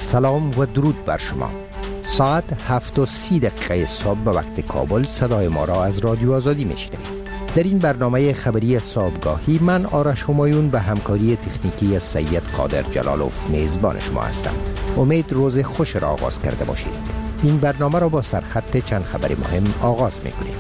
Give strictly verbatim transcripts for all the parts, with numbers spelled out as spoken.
سلام و درود بر شما. ساعت هفت و سی دقیقه صبح به وقت کابل صدای ما را از رادیو آزادی میشنوید. در این برنامه خبری صبحگاهی من آرش همایون به همکاری تکنیکی سید قادر جلالوف میزبان شما هستم. امید روز خوش را آغاز کرده باشید. این برنامه را با سرخط چند خبر مهم آغاز میکنیم.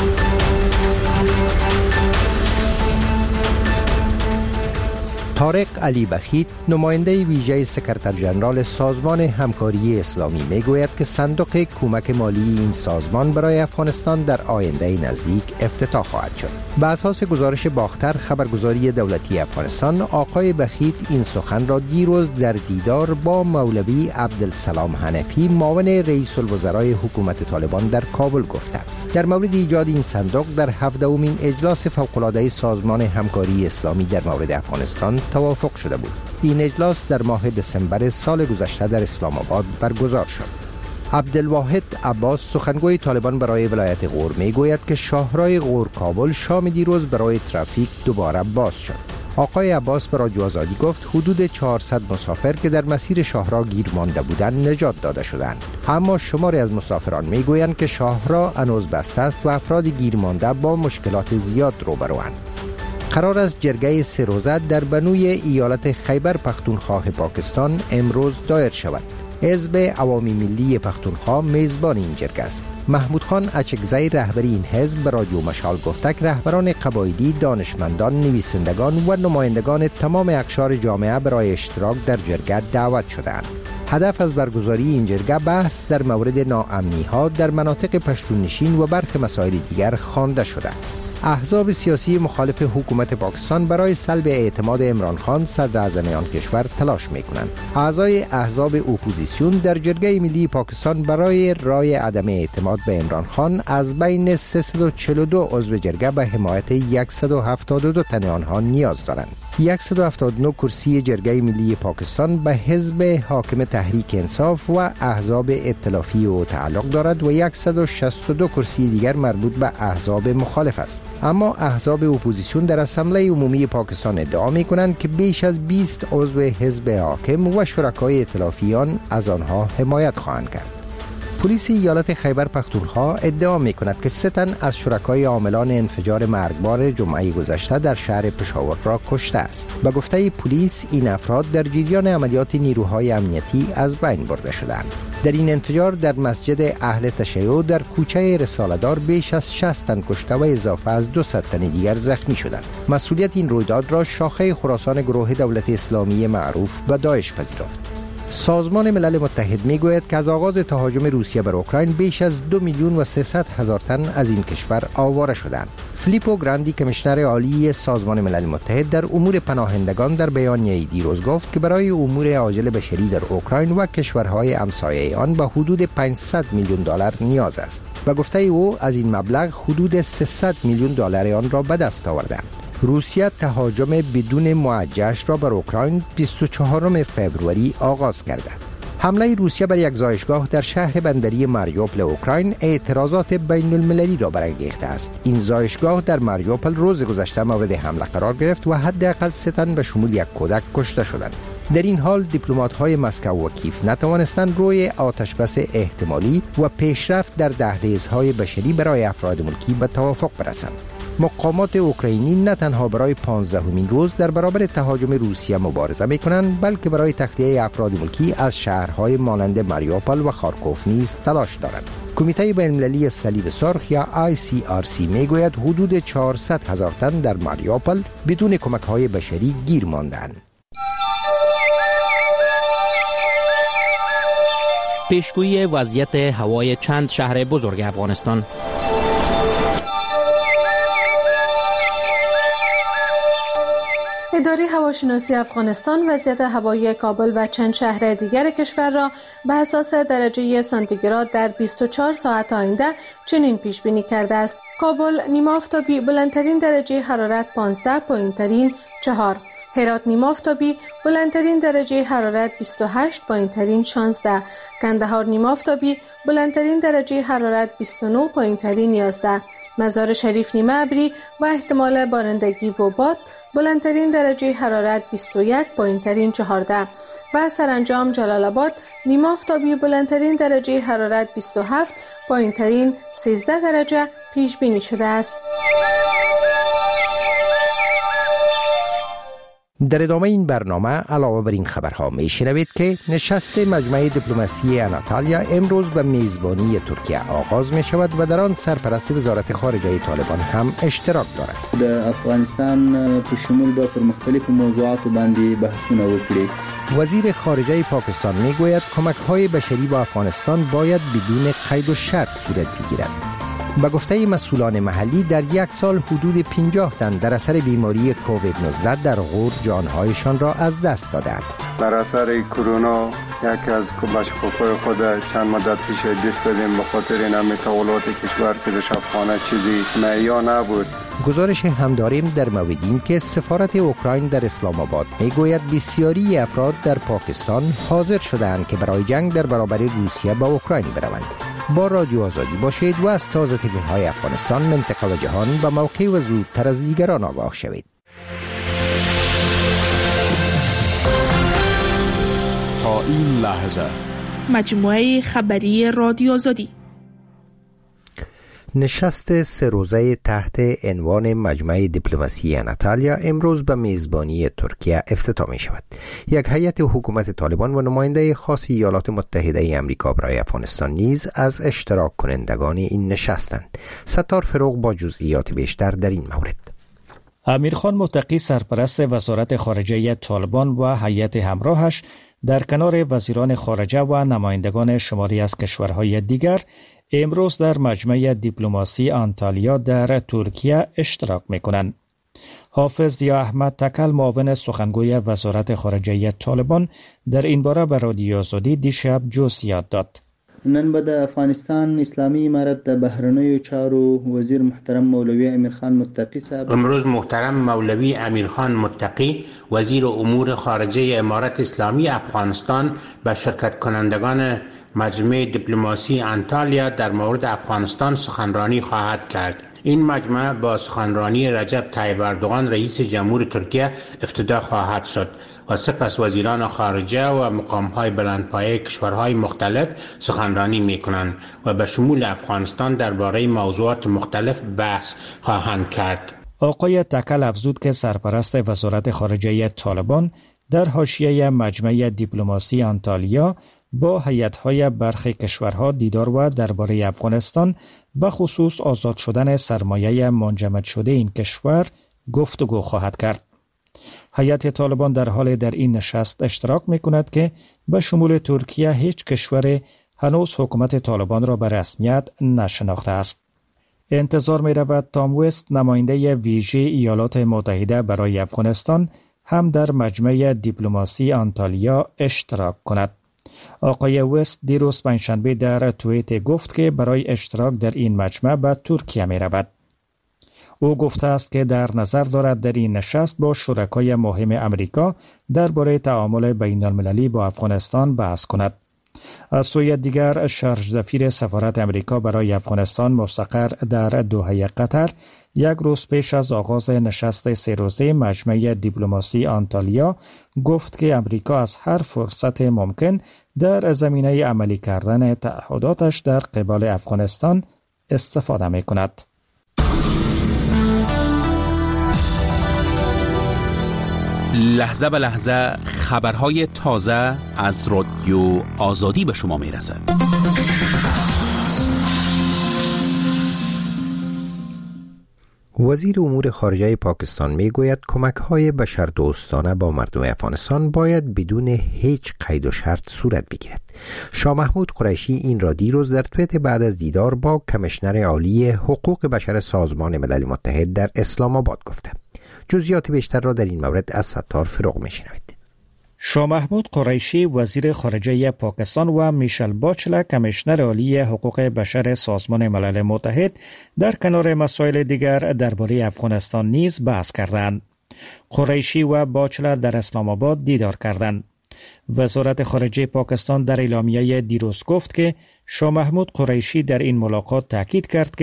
طارق علی بخیت، نماینده ویژه سکرتر ژنرال سازمان همکاری اسلامی، میگوید که صندوق کمک مالی این سازمان برای افغانستان در آینده نزدیک افتتاح خواهد شد. به اساس گزارش باختر خبرگزاری دولتی افغانستان، آقای بخیت این سخن را دیروز در دیدار با مولوی عبدالسلام حنفی، معاون رئیس الوزرای حکومت طالبان در کابل گفته. در مورد ایجاد این صندوق در هفدهمین اجلاس فوق‌العاده سازمان همکاری اسلامی در مورد افغانستان توافق شده بود. این اجلاس در ماه دسامبر سال گذشته در اسلام آباد برگزار شد. عبدالواحد عباس، سخنگوی طالبان برای ولایت غور، میگوید که شاهراه غور کابل شام دیروز برای ترافیک دوباره باز شد. آقای عباس به رادیو آزادی گفت حدود چهارصد مسافر که در مسیر شاهراه گیر مانده بودند نجات داده شدند، اما شماری از مسافران میگویند که شاهراه هنوز بسته است و افراد گیر مانده با مشکلات زیاد روبروند. قرار است جرگه سه روزه در بنوی ایالت خیبر پختونخوا پاکستان امروز دایر شود. حزب عوامی ملی پختونخوا میزبان این جرگه است. محمود خان اچکزی، رهبر این حزب، به رادیو مشال گفته که رهبران قبایلی، دانشمندان، نویسندگان و نمایندگان تمام اقشار جامعه برای اشتراک در جرگه دعوت شده‌اند. هدف از برگزاری این جرگه بحث در مورد ناامنی‌ها در مناطق پشتون نشین و برخی مسائل دیگر خوانده شده. احزاب سیاسی مخالف حکومت پاکستان برای سلب اعتماد عمران خان صدر اعظم آن کشور تلاش می‌کنند. اعضای احزاب اپوزیسیون در جرگه ملی پاکستان برای رای عدم اعتماد به عمران خان از بین سیصد و چهل و دو عضو جرگه به حمایت صد و هفتاد و دو تن آنها نیاز دارند. صد و هفتاد و نه کرسی جرگه ملی پاکستان به حزب حاکم تحریک انصاف و احزاب ائتلافی او تعلق دارد و صد و شصت و دو کرسی دیگر مربوط به احزاب مخالف است. اما احزاب اپوزیسیون در اسمبلی عمومی پاکستان ادعا می‌کنند که بیش از بیست عضو حزب حاکم و شرکای ائتلافیان از آنها حمایت خواهند کرد. پلیس ایالت خیبر پختونخوا ادعا می‌کند که سه تن از شرکای عاملان انفجار مرگبار جمعه گذشته در شهر پشاور را کشته است. به گفته پلیس این افراد در جریان عملیات نیروهای امنیتی از بین برده شدند. در این انفجار در مسجد اهل تشیع در کوچه رساله‌دار بیش از شصت تن کشته و اضافه از دویست تن دیگر زخمی شدند. مسئولیت این رویداد را شاخه خراسان گروه دولت اسلامی معروف به داعش پذیرفت. سازمان ملل متحد میگوید که از آغاز تهاجم روسیه بر اوکراین بیش از دو میلیون و سیصد هزار تن از این کشور آواره شدند. فیلیپو گراندی، کمیشنر عالی سازمان ملل متحد در امور پناهندگان، در بیانیه‌ای دیروز گفت که برای امور عاجل بشری در اوکراین و کشورهای همسایه آن به حدود پانصد میلیون دلار نیاز است. به گفته او از این مبلغ حدود سیصد میلیون دلار آن را به دست آوردند. روسیه تهاجم بدون موجهش را بر اوکراین بیست و چهارم فوریه آغاز کرده. حمله روسیه بر یک زایشگاه در شهر بندری ماریوپل اوکراین اعتراضات بین المللی را برانگیخته است. این زایشگاه در ماریوپل روز گذشته مورد حمله قرار گرفت و حداقل سه تن به شمول یک کودک کشته شدند. در این حال دیپلمات‌های مسکو و کیف نتوانستند روی آتش بس احتمالی و پیشرفت در دهلیزهای بشری برای افراد ملکی به توافق برسند. مقامات اوکراینی نه تنها برای پانزدهمین روز در برابر تهاجم روسیه مبارزه می‌کنند، بلکه برای تخلیه افراد ملکی از شهرهای مانند ماریوپل و خارکوف نیز تلاش دارند. کمیته بین‌المللی صلیب سرخ یا آی سی آر سی میگوید حدود چهارصد هزار تن در ماریوپل بدون کمک‌های بشری گیر ماندند. پیشگویی وضعیت هوای چند شهر بزرگ افغانستان. اداره هواشناسی افغانستان وضعیت هوایی کابل و چند شهر دیگر کشور را به اساس درجه سانتیگراد در بیست و چهار ساعت آینده چنین پیش بینی کرده است: کابل نیمه آفتابی بلندترین درجه حرارت پانزده، پایینترین چهار. هرات نیمه آفتابی بلندترین درجه حرارت بیست و هشت، پایینترین شانزده. کندهار نیمه آفتابی بلندترین درجه حرارت بیست و نه، پایینترین یازده. مزار شریف نیمه ابری و احتمال بارندگی و باد، بلندترین درجه حرارت بیست و یک، پایینترین چهارده و سرانجام جلال آباد نیمه آفتابی، بلندترین درجه حرارت بیست و هفت، پایینترین سیزده درجه پیش بینی شده است. در ادامه این برنامه علاوه بر این خبرها می شنوید که نشست مجمع دیپلماسی آناتالیا امروز به میزبانی ترکیه آغاز می شود و در آن سرپرست وزارت خارجه طالبان هم اشتراک دارد. در افغانستان په شمول به پر مختلف موضوعات باندې بحثونه وکړي. وزیر خارجه پاکستان می گوید کمک های بشری به افغانستان باید بدون قید و شرط صورت بگیرد. به گفته مسئولان محلی در یک سال حدود پنجاه تن در اثر بیماری کووید نوزده در غور جانهایشان را از دست دادند. در اثر کرونا یکی از بچه‌های خود چند مدت پیش دست دادیم به خاطر این تحولات کشور که در شبخانه چیزی معیا نبود. گزارش هم داریم در مورد این که سفارت اوکراین در اسلام آباد میگوید بسیاری افراد در پاکستان حاضر شدند که برای جنگ در برابر روسیه با اوکراین بروند. با رادیو آزادی باشید و از تازه ترین‌های افغانستان، منطقه و جهان به موقع و زودتر از دیگران آگاه شوید. تا این لحظه مجموعه خبری رادیو آزادی. نشست سه روزه تحت عنوان مجمع دیپلماسی آناتالیا امروز به میزبانی ترکیه افتتاح می شود. یک هیئت حکومت طالبان و نماینده خاص ایالات متحده آمریکا برای افغانستان نیز از اشتراک کنندگان این نشستند. ستار فروغ با جزئیات بیشتر در این مورد. امیرخان متقی سرپرست وزارت خارجه طالبان و هیئت همراهش در کنار وزیران خارجه و نمایندگان شماری از کشورهای دیگر امروز در مجمع دیپلماسی آنتالیا در ترکیه اشتراک می‌کنند. حافظ ضیا احمد تکل معاون سخنگوی وزارت خارجه طالبان در این باره به رادیو آزادی دیشب جزئیات داد. نن به د افغانستان اسلامی امارت د بهرنیو چارو وزیر محترم مولوی امیرخان متقی صاحب امروز محترم مولوی امیرخان متقی وزیر امور خارجه امارت اسلامی افغانستان به شرکت کنندگان مجمع دیپلماسی آنتالیا در مورد افغانستان سخنرانی خواهد کرد. این مجمع با سخنرانی رجب طیب اردوغان رئیس جمهور ترکیه افتتاح خواهد شد و سپس وزیران خارجه و مقام‌های بلندپایه کشورهای مختلف سخنرانی می‌کنند و به شمول افغانستان درباره موضوعات مختلف بحث خواهند کرد. آقای تکل افزود که سرپرست وزارت خارجه طالبان در حاشیه مجمع دیپلماسی آنتالیا با هیئت‌های برخی کشورها دیدار و درباره افغانستان به خصوص آزاد شدن سرمایه منجمد شده این کشور گفتگو خواهد کرد. هیئت طالبان در حال در این نشست اشتراک می‌کند که به شمول ترکیه هیچ کشور هنوز حکومت طالبان را به رسمیت نشناخته است. انتظار می‌رود تام وست نماینده ویژه ایالات متحده برای افغانستان هم در مجمع دیپلماسی آنتالیا اشتراک کند. آقای وست دیروز پنجشنبه در توییت گفت که برای اشتراک در این مجمع به ترکیه می رود. او گفته است که در نظر دارد در این نشست با شرکای مهم امریکا درباره تعامل بین المللی با افغانستان بحث کند. از سوی دیگر شارژ دفیر سفارت امریکا برای افغانستان مستقر در دوحه قطر یک روز پیش از آغاز نشست سه روزه مجمع دیپلماسی آنتالیا گفت که امریکا از هر فرصت ممکن در زمینه عملی کردن تعهداتش در قبال افغانستان استفاده می کند. لحظه به لحظه خبرهای تازه از رادیو آزادی به شما می رسد. وزیر امور خارجه پاکستان می گوید کمک های بشردوستانه با مردم افغانستان باید بدون هیچ قید و شرط صورت بگیرد. شاه محمود قریشی این را دیروز در توییت بعد از دیدار با کمیشنر عالی حقوق بشر سازمان ملل متحد در اسلام آباد گفته. جزئیات بیشتر را در این مورد از ستار فروغ میشنوید. شاه محمود قریشی وزیر خارجه پاکستان و میشل باچلر کمیشنر عالی حقوق بشر سازمان ملل متحد در کنار مسائل دیگر درباره افغانستان نیز بحث کردند. قریشی و باچلر در اسلام آباد دیدار کردند. وزارت خارجه پاکستان در اعلامیه دیروز گفت که شاه محمود قریشی در این ملاقات تاکید کرد که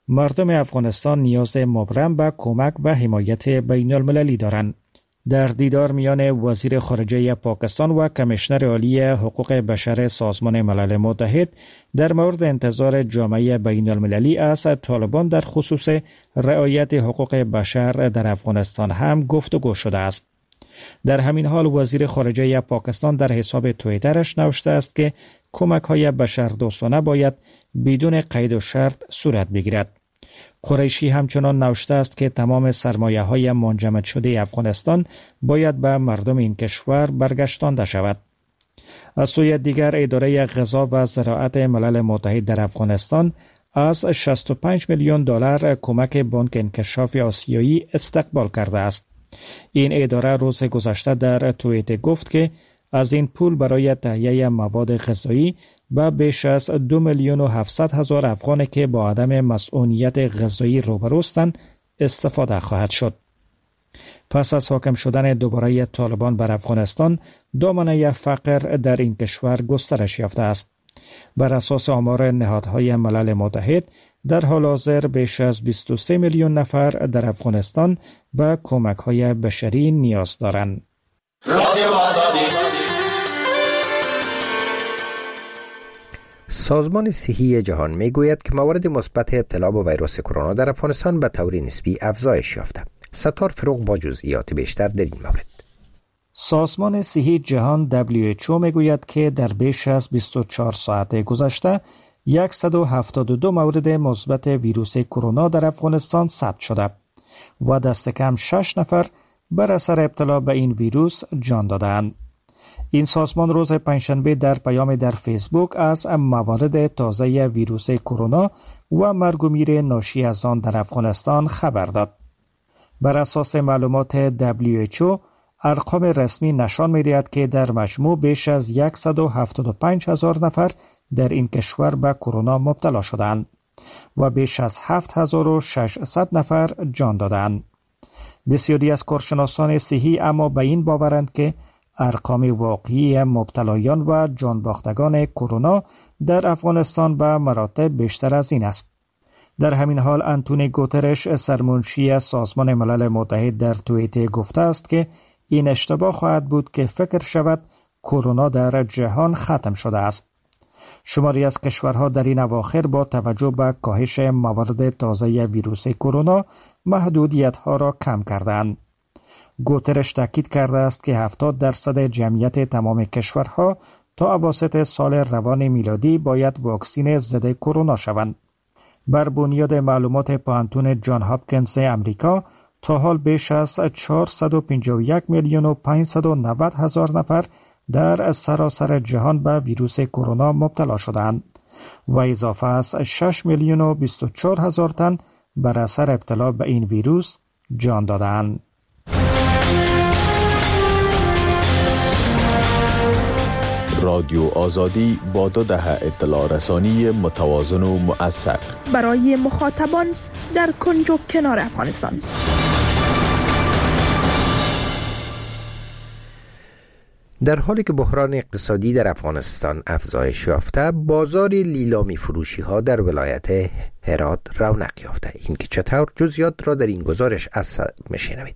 مردم افغانستان نیاز مبرم به کمک و حمایت بین المللی دارند. در دیدار میان وزیر خارجه پاکستان و کمیشنر عالی حقوق بشر سازمان ملل متحد در مورد انتظار جامعه بین المللی از طالبان در خصوص رعایت حقوق بشر در افغانستان هم گفتگو شده است. در همین حال وزیر خارجه پاکستان در حساب توییترش نوشته است که کمک‌های بشردوستانه باید بدون قید و شرط صورت بگیرد. قریشی همچنان نوشته است که تمام سرمایه‌های منجمد شده افغانستان باید به مردم این کشور برگشتانده شود. از سوی دیگر اداره غذا و زراعت ملل متحد در افغانستان از شصت و پنج میلیون دلار کمک بانک انکشاف آسیایی استقبال کرده است. این اداره روز گذشته در توییت گفت که از این پول برای تهیه مواد غذایی به بیش از دو میلیون و هفتصد هزار افغانی که با عدم مسئولیت غذایی روبروستند استفاده خواهد شد. پس از حاکم شدن دوباره طالبان بر افغانستان، دامنه فقر در این کشور گسترش یافته است. بر اساس آمار نهادهای ملل متحد، در حال حاضر بیش از بیست و سه میلیون نفر در افغانستان به کمک‌های بشری نیاز دارند. سازمان صحی جهان میگوید که موارد مثبت ابتلا به ویروس کرونا در افغانستان به طور نسبی افزایش یافته. ستار فروغ با جزئیات بیشتر در این مورد. سازمان صحی جهان دبلیو اچ او میگوید که در بیش از بیست و چهار ساعت گذشته صد و هفتاد و دو مورد مثبت ویروس کرونا در افغانستان ثبت شده و دست کم شش نفر بر اثر ابتلا به این ویروس جان دادند. این سازمان روز پنجشنبه در پیام در فیسبوک از موارد تازه ویروس کرونا و مرگ و میر ناشی از آن در افغانستان خبر داد. بر اساس معلومات دبلیو اچ او، ارقام رسمی نشان می‌دهد که در مجموع بیش از صد و هفتاد و پنج هزار نفر در این کشور به کرونا مبتلا شدند و بیش از هفت هزار و ششصد نفر جان دادند. بسیاری از کارشناسان صحی اما به این باورند که ارقام واقعی مبتلایان و جانباختگان کرونا در افغانستان به مراتب بیشتر از این است. در همین حال انتونی گوترش، سرمنشی سازمان ملل متحد، در توییت گفته است که این اشتباه خواهد بود که فکر شود کرونا در جهان ختم شده است. شماری از کشورها در این اواخر با توجه به کاهش موارد تازه ویروس کرونا محدودیت‌ها را کم کردند. گوترش تاکید کرده است که هفتاد درصد جمعیت تمام کشورها تا اواسط سال روان میلادی باید واکسین ضد کرونا شوند. بر بنیاد معلومات پانتون جان هاپکینز امریکا، تا حال بیش از چهارصد و پنجاه و یک میلیون و پانصد و نود هزار نفر در سراسر جهان به ویروس کرونا مبتلا شدند و اضافه از شش میلیون و بیست و چهار هزار تن بر اثر ابتلا به این ویروس جان دادند. رادیو آزادی با دو دهه اطلاع رسانی متوازن و مؤثر برای مخاطبان در کنج و کنار افغانستان. در حالی که بحران اقتصادی در افغانستان افزایش یافته، بازار لیلامی فروشی ها در ولایت هرات رونق یافته. این که چطور، جزئیات را در این گزارش از میشنوید.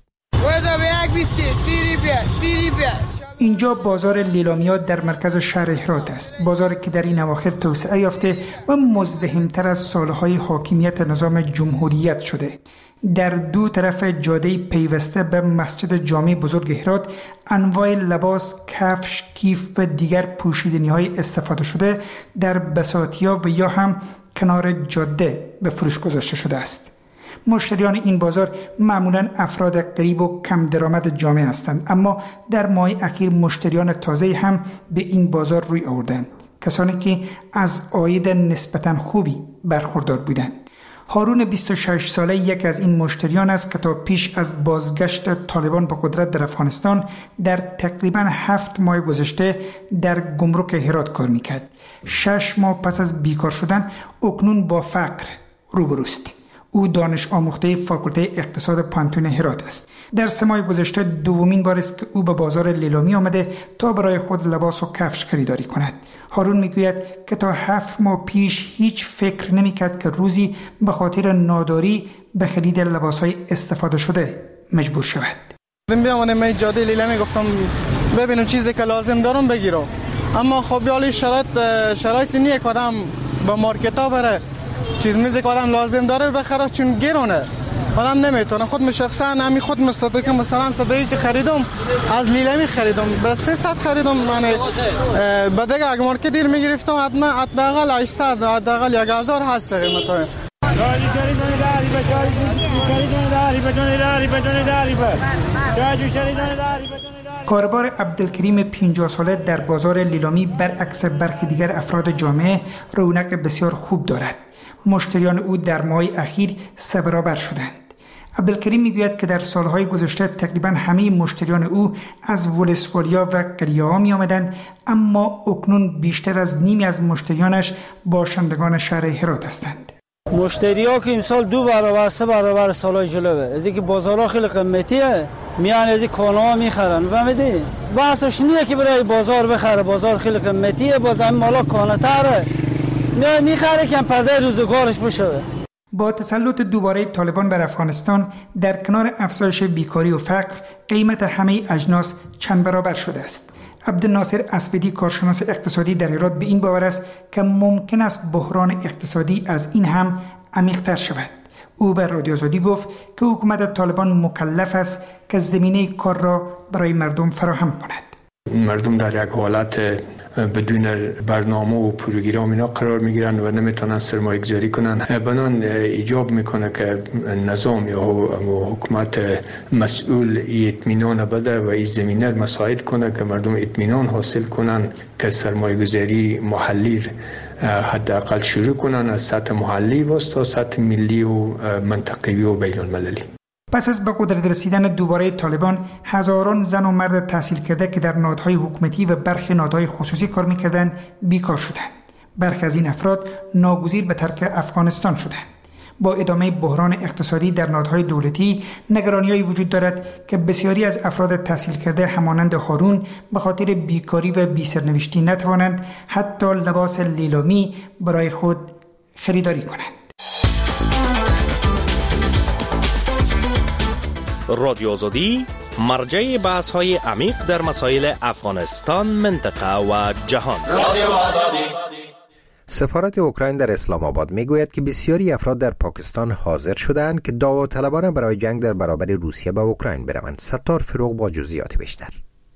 اینجا بازار لیلامیات در مرکز شهر هرات است. بازاری که در این اواخر توسعه یافته و مزدحم‌تر از سالهای حاکمیت نظام جمهوریت شده. در دو طرف جاده پیوسته به مسجد جامع بزرگ هرات، انواع لباس، کفش، کیف و دیگر پوشیدنی‌های استفاده شده در بساطیا و یا هم کنار جاده به فروش گذاشته شده است. مشتریان این بازار معمولاً افراد غریب و کم درآمد جامعه هستند، اما در ماه اخیر مشتریان تازه هم به این بازار روی آوردند، کسانی که از عاید نسبتاً خوبی برخوردار بودند. هارون بیست و شش ساله یک از این مشتریان است که تا پیش از بازگشت طالبان به قدرت در افغانستان در تقریباً هفت ماه گذشته در گمرک هرات کار میکرد. شش ماه پس از بیکار شدن اکنون با فقر روبروست. او دانش آموخته فاکولته اقتصاد پانتون هرات است. در سه ماه گذشته دومین بار است که او به بازار لیلامی آمده تا برای خود لباس و کفش خریداری کند. هارون میگوید که تا هفت ماه پیش هیچ فکر نمیکرد که روزی به خاطر ناداری به خرید لباسهای استفاده شده مجبور شود. بیامدم من جاده لیلامی گفتم ببینم چیزی که لازم دارم بگیرم، اما خب یالی شرایط شرایط نیه که آدم با مارکت ها بره چیز میزی که آدم لازم داره بخره، چون گرونه آدم نمیتونه. خود من شخصا همی خود مصدقه مثلا صدقی که خریدم از لیلامی خریدم به سیصد خریدم، یعنی به دیگه اگه مارکت دیر میگرفتم حتما حداقل هشتصد حداقل یک هزار هست قیمتش. کاربار عبدالکریم پنجاه ساله در بازار لیلامی برعکس برخی دیگر افراد جامعه رونق بسیار خوب دارد. مشتریان او در ماه اخیر سه برابر شدند. عبدالکریم میگوید که در سالهای گذشته تقریبا همه مشتریان او از ولسوالیا و قریه‌ها می آمدند، اما اکنون بیشتر از نیمی از مشتریانش باشندگان شهر هرات هستند. مشتری ها که امسال دو برابر سه برابر سالهای جلوه، از اینکه بازارها خیلی قیمتیه میان از این کالا میخرن، فهمیدی؟ بحثش نیه که برای بازار بخره، بازار خیلی قیمتیه، باز این مالا کانتره میان میخره که پرده روزگارش بشه. با تسلط دوباره طالبان بر افغانستان در کنار افزایش بیکاری و فقر، قیمت همه اجناس چند برابر شده است. عبدالناصر اسودی کارشناس اقتصادی در هرات به این باور است که ممکن است بحران اقتصادی از این هم عمیق‌تر شود. او به رادیو آزادی گفت که حکومت طالبان مکلف است که زمینه کار را برای مردم فراهم کند. مردم در یک حالت بدون برنامه و پروگرام اینا قرار میگیرن و نمیتونن سرمایه گذاری کنن. بنان ایجاب میکنه که نظام یا حکومت مسئول اطمینان بده و این زمینه مساعد کنه که مردم اطمینان حاصل کنن که سرمایه گذاری محلی حداقل شروع کنن از سطح محلی و تا سطح ملی و منطقه‌ای و بین المللی. پس از به قدرت رسیدن دوباره طالبان، هزاران زن و مرد تحصیل کرده که در نهادهای حکومتی و برخی نهادهای خصوصی کار می‌کردند بیکار شدند. برخی از این افراد ناگزیر به ترک افغانستان شدند. با ادامه بحران اقتصادی در نهادهای دولتی، نگرانی‌هایی وجود دارد که بسیاری از افراد تحصیل کرده همانند هارون به خاطر بیکاری و بی‌سرنوشتی نتوانند حتی لباس لیلامی برای خود خریداری کنند. رادیو آزادی مرجع بحث های عمیق در مسائل افغانستان، منطقه و جهان. رادیو آزادی. سفارت اوکراین در اسلام آباد میگوید که بسیاری افراد در پاکستان حاضر شدند که داوطلبانه برای جنگ در برابر روسیه به اوکراین بروند. ستار فروغ با جزئیات بیشتر.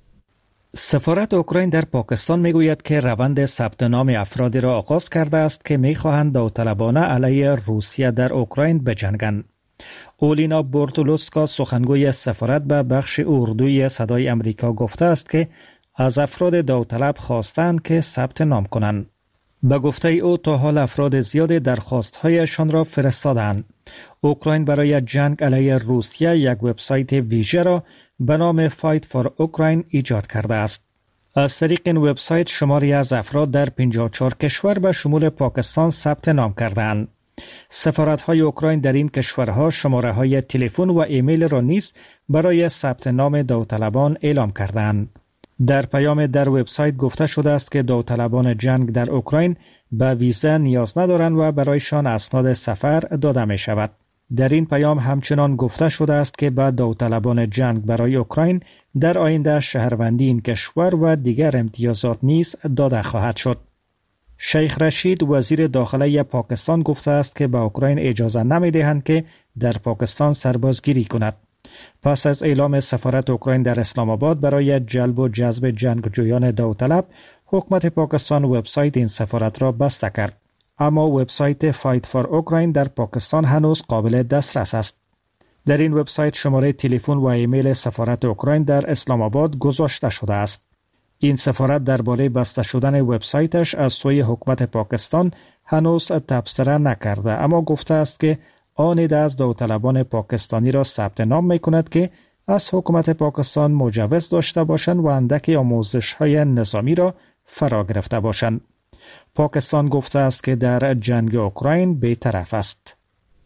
سفارت اوکراین در پاکستان میگوید که روند ثبت نام افرادی را آغاز کرده است که میخواهند داوطلبانه علیه روسیه در اوکراین بجنگند. اولینا بورتولوسکا سخنگوی سفارت به بخش اردوی صدای امریکا گفته است که از افراد داوطلب خواستند که ثبت نام کنند. به گفته او تا حال افراد زیاد درخواست‌هایشان را فرستادند. اوکراین برای جنگ علیه روسیه یک وبسایت ویژه را به نام فایت فور اوکراین ایجاد کرده است. از طریق این وبسایت شماری از افراد در پنجاه و چهار کشور به شمول پاکستان ثبت نام کردند. سفارت‌های اوکراین در این کشورها شماره‌های تلفن و ایمیل را نیز برای ثبت نام داوطلبان اعلام کردند. در پیام در وبسایت گفته شده است که داوطلبان جنگ در اوکراین به ویزا نیاز ندارند و برایشان اسناد سفر داده می شود. در این پیام همچنان گفته شده است که به داوطلبان جنگ برای اوکراین در آینده شهروندی این کشور و دیگر امتیازات نیز داده خواهد شد. شیخ رشید وزیر داخله پاکستان گفته است که به اوکراین اجازه نمی دهند که در پاکستان سربازگیری کند. پس از اعلام سفارت اوکراین در اسلام آباد برای جلب و جذب جنگجویان داوطلب، حکومت پاکستان وبسایت این سفارت را بسته کرد. اما وبسایت فایت فور اوکراین در پاکستان هنوز قابل دسترس است. در این وبسایت شماره تلفن و ایمیل سفارت اوکراین در اسلام آباد گذاشته شده است. این سفارت درباره بسته شدن وبسایتش از سوی حکومت پاکستان هنوز تبصره نکرده، اما گفته است که آن از داوطلبان پاکستانی را ثبت نام می کند که از حکومت پاکستان مجوز داشته باشند و اندک آموزش‌های نظامی را فرا گرفته باشند. پاکستان گفته است که در جنگ اوکراین بی‌طرف است.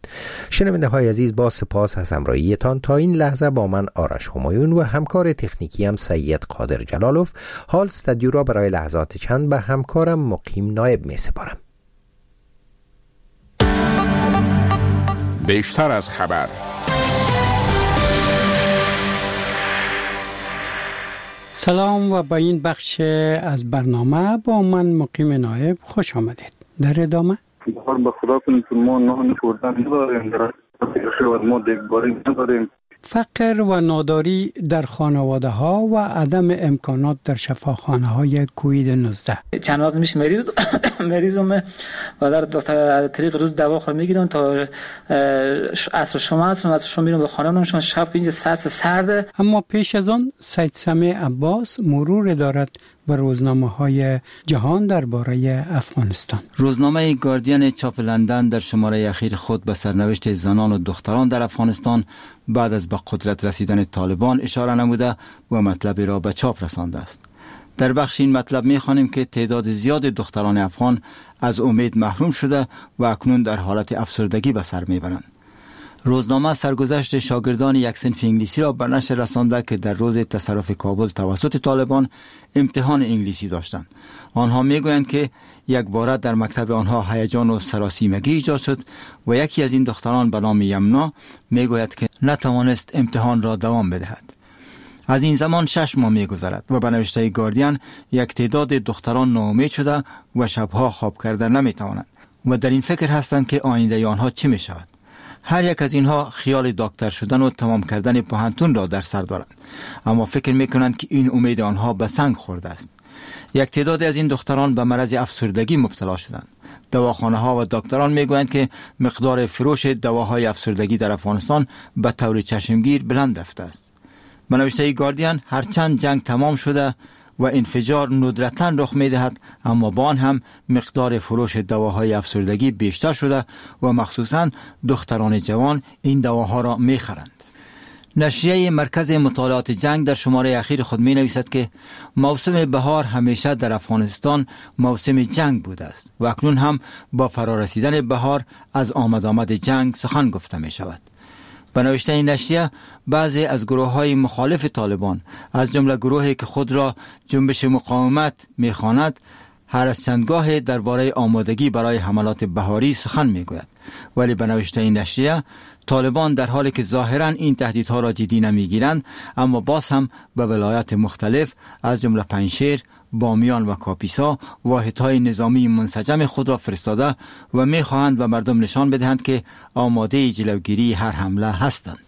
شنونده های عزیز، با سپاس از همراهیتان. تا این لحظه با من آرش همایون و همکار تکنیکی هم سید قادر جلالوف حال استودیو را برای لحظات چند به همکارم مقیم نایب می سپارم. بیشتر از خبر. سلام و با این بخش از برنامه با من مقیم نایب خوش آمدید. در ادامه بخار به خدا کنید که ما نان خوردن نداریم، در ما دیگباری نداریم. فقر و ناداری در خانواده ها و عدم امکانات در شفاخانه های کووید نوزده. چند وقت میشه مریض مریضم و در دکتر طریق روز دوا خود میگیرم تا عصر شما هستم، عصر شما میرم به خانه نمیشم، شب اینجا سرد سرده. اما پیش از آن سید سمیع عباس مرور دارد و روزنامه های جهان درباره افغانستان. روزنامه گاردین چاپ لندن در شماره اخیر خود به سرنوشت زنان و دختران در افغانستان بعد از به قدرت رسیدن طالبان اشاره نموده و مطلب را به چاپ رسانده است. در بخش این مطلب می‌خوانیم که تعداد زیاد دختران افغان از امید محروم شده و اکنون در حالت افسردگی به سر میبرند. روزنامه سرگذشت شاگردان یک صنف انگلیسی را به نشر رسانده که در روز تصرف کابل توسط طالبان امتحان انگلیسی داشتند. آنها میگویند که یک باره در مکتب آنها هیجان و سراسیمگی ایجاد شد و یکی از این دختران به نام یمنا میگوید که نتوانست امتحان را دوام بدهد. از این زمان شش ماه میگذرد و به نوشته گاردین یک تعداد دختران ناامید شده و شبها خواب کردن نمیتوانند و در این فکر هستند که آینده آنها چه می شود. هر یک از اینها خیال دکتر شدن و تمام کردن پوهنتون را در سر دارند، اما فکر میکنند که این امید آنها به سنگ خورده است. یک تعداد از این دختران به مرض افسردگی مبتلا شدند. دواخانه ها و دکتران میگویند که مقدار فروش دواهای افسردگی در افغانستان به طور چشمگیر بلند رفته است. به نوشته گاردین هرچند جنگ تمام شده و انفجار ندرتاً رخ می‌دهد، اما با آن هم مقدار فروش دواهای افسردگی بیشتر شده و مخصوصاً دختران جوان این دواها را می‌خرند. نشریه مرکز مطالعات جنگ در شماره اخیر خود می‌نویسد که موسم بهار همیشه در افغانستان موسم جنگ بوده است و اکنون هم با فرارسیدن بهار از آمد آمد جنگ سخن گفته می‌شود. به نوشته این نشریه بعضی از گروه‌های مخالف طالبان از جمله گروهی که خود را جنبش مقاومت می‌خواند هر از چندگاه درباره آمادگی برای حملات بهاری سخن می‌گوید، ولی به نوشته این نشریه طالبان در حالی که ظاهراً این تهدیدها را جدی نمی‌گیرند اما باز هم به ولایات مختلف از جمله پنجشیر، بامیان و کاپیسا واحدهای نظامی منسجم خود را فرستاده و می‌خواهند به مردم نشان بدهند که آماده جلوگیری هر حمله هستند.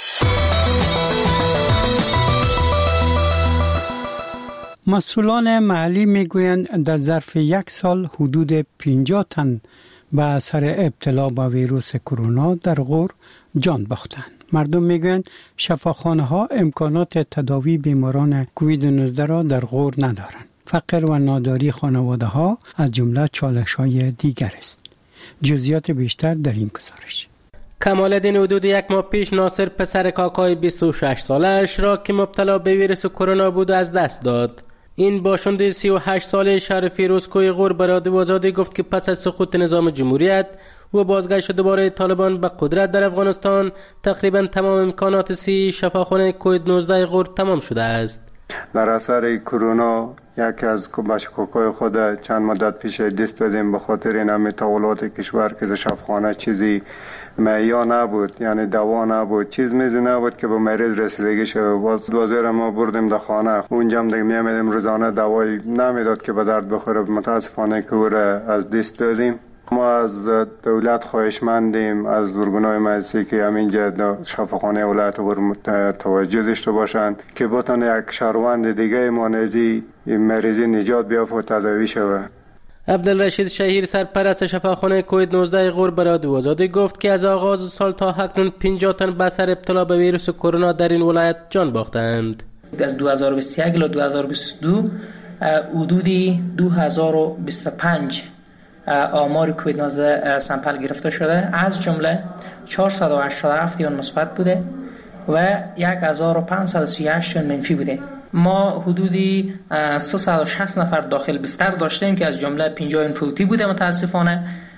مسئولان محلی میگویند در ظرف یک سال حدود پنجاه تن به اثر ابتلا به ویروس کرونا در غور جان باختند. مردم میگویند شفاخانه ها امکانات تداوی بیماران کووید نوزده را در غور ندارند. فقر و ناداری خانواده ها از جمله چالش های دیگر است. جزئیات بیشتر در این گزارش. کمالدین حدود یک ماه پیش ناصر پسر کاکای بیست و شش سالش را که مبتلا به ویروس کرونا بود از دست داد. این باشنده سی و هشت ساله شهر فیروزکوی غور به رادیو آزادی گفت که پس از سقوط نظام جمهوریت و بازگشت دوباره طالبان به قدرت در افغانستان تقریبا تمام امکانات سی شفاخانه کووید نوزده غور تمام شده است. در اثر کرونا یکی از بچه‌کوکای خود چند مدت پیش دست دادیم به خاطر این همه تحولات کشور که در شفاخانه چیزی مهیا نبود، یعنی دوا نبود، چیز میزی نبود که به مریض رسیدگی شد. باز دوازده ما بردیم در خانه، اونجا هم دیگه میامیدیم روزانه دوایی نمیداد که به درد بخوره. متاسفانه که او را از دست دادیم. ما از دولت خواهشمندیم، از ارگان‌های مجلسی که همینجا شفاخانه ولایت غور توجه داشته باشند که بتونه یک شهروند دیگه مانزی مریضی نجات بیافته و تداوی شود. عبدالرشید شهیر سرپرست شفاخانه کووید نوزده غور به رادیو آزادی گفت که از آغاز سال تا اکنون پنجاه تن به اثر ابتلا به ویروس کرونا در این ولایت جان باختند. از دو هزار و بیست و یک الی دو هزار و بیست و دو حدودی دو هزار و بیست و پنج آمار کووید نوزده سامپل گرفته شده، از جمله چهارصد و هشتاد و هفت اون مثبت بوده و یک هزار و پانصد و سی و هشت منفی بوده. ما حدودی سیصد و شصت نفر داخل بستر داشتیم که از جمله پنجاه فوتی بوده متاسفانه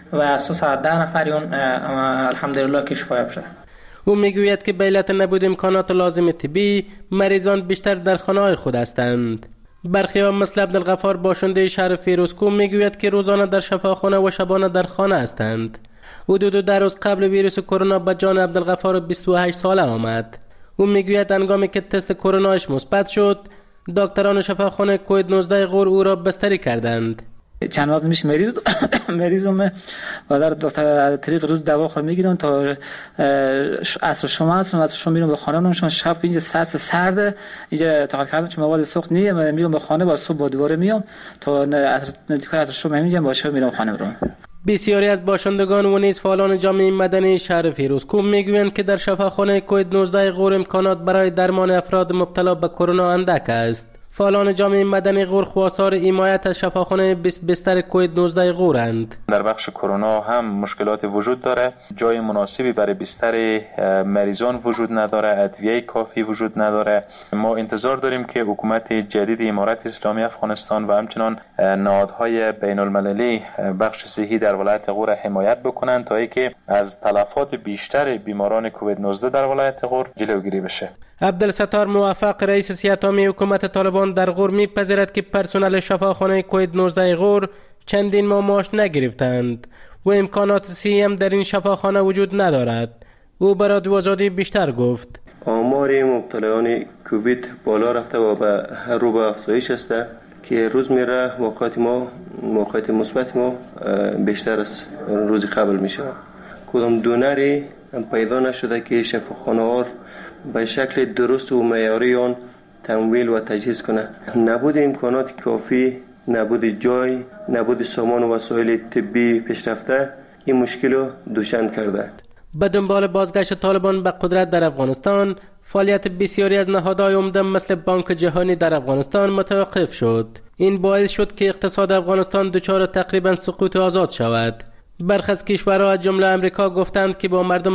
و سیصد و ده نفریون الحمدلله که شفا شده. او میگوید که به علت نبود امکانات لازم طبی مریضان بیشتر در خانه‌های خود هستند. برخی ها مثل عبدالغفار باشنده شهر فیروزکوه میگوید که روزانه در شفاخانه و شبانه در خانه هستند. حدود دو روز قبل ویروس کرونا به جان عبدالغفار بیست و هشت ساله آمد. او میگوید هنگامی که تست کرونایش مثبت شد، دکتران شفاخانه کووید نوزده غور او را بستری کردند. چند وقت میشه مریض مریضم و در دکتر طریق روز دوا خود میگیرن تا عصر شما هست و عصر شما میرم به خانه منشون شب اینجا سرس سرده اینجا تا کردم چون مواد سوخت نیه من میرم به خانه با صبح با دوباره میام تا عصر نتیجه عصر شما اینجا باشه میرم خانه رو. بسیاری از باشندگان و نیز فعالان جامعه مدنی شهر فیروزکوه میگویند که در شفاخانه کووید نوزده غور امکانات برای درمان افراد مبتلا به کرونا اندک است. فعالان جامعه مدنی غور خواستار حمایت از شفاخانه بستر کووید نوزده غورند. در بخش کرونا هم مشکلات وجود داره، جای مناسبی برای بستر مریضان وجود نداره، ادویه کافی وجود نداره. ما انتظار داریم که حکومت جدید امارت اسلامی افغانستان و همچنان نهادهای بین المللی بخش صحی در ولایت غور حمایت بکنند تا اینکه از تلفات بیشتر بیماران کووید نوزده در ولایت غور جلوگیری بشه. عبدالستار موفق رئیس سیاستامی حکومت طالبان در غور می‌پذیرد که پرسنل شفاخانه کووید نوزده غور چندین ماه معاش نگرفتند و امکانات صحی هم در این شفاخانه وجود ندارد. او برای رادیو آزادی بیشتر گفت. آمار مبتلایان کووید بالا رفته و به هر رو به افزایش است که روز میره موقعیت ما موقعیت مثبت ما بیشتر از روز قبل میشه. کدام دونری پیدا نشده که شفاخانه ها به شکل درست و معیاری آن تمویل و تجهیز کنه. نبود امکانات کافی، نبود جای، نبود سامان و وسایل طبی پیشرفته این مشکل رو دوشن کرده. به دنبال بازگشت طالبان به قدرت در افغانستان، فعالیت بسیاری از نهادهای عمده مثل بانک جهانی در افغانستان متوقف شد. این باعث شد که اقتصاد افغانستان دچار تقریبا سقوط آزاد شود. برخی از کشورها از جمله امریکا گفتند که با مردم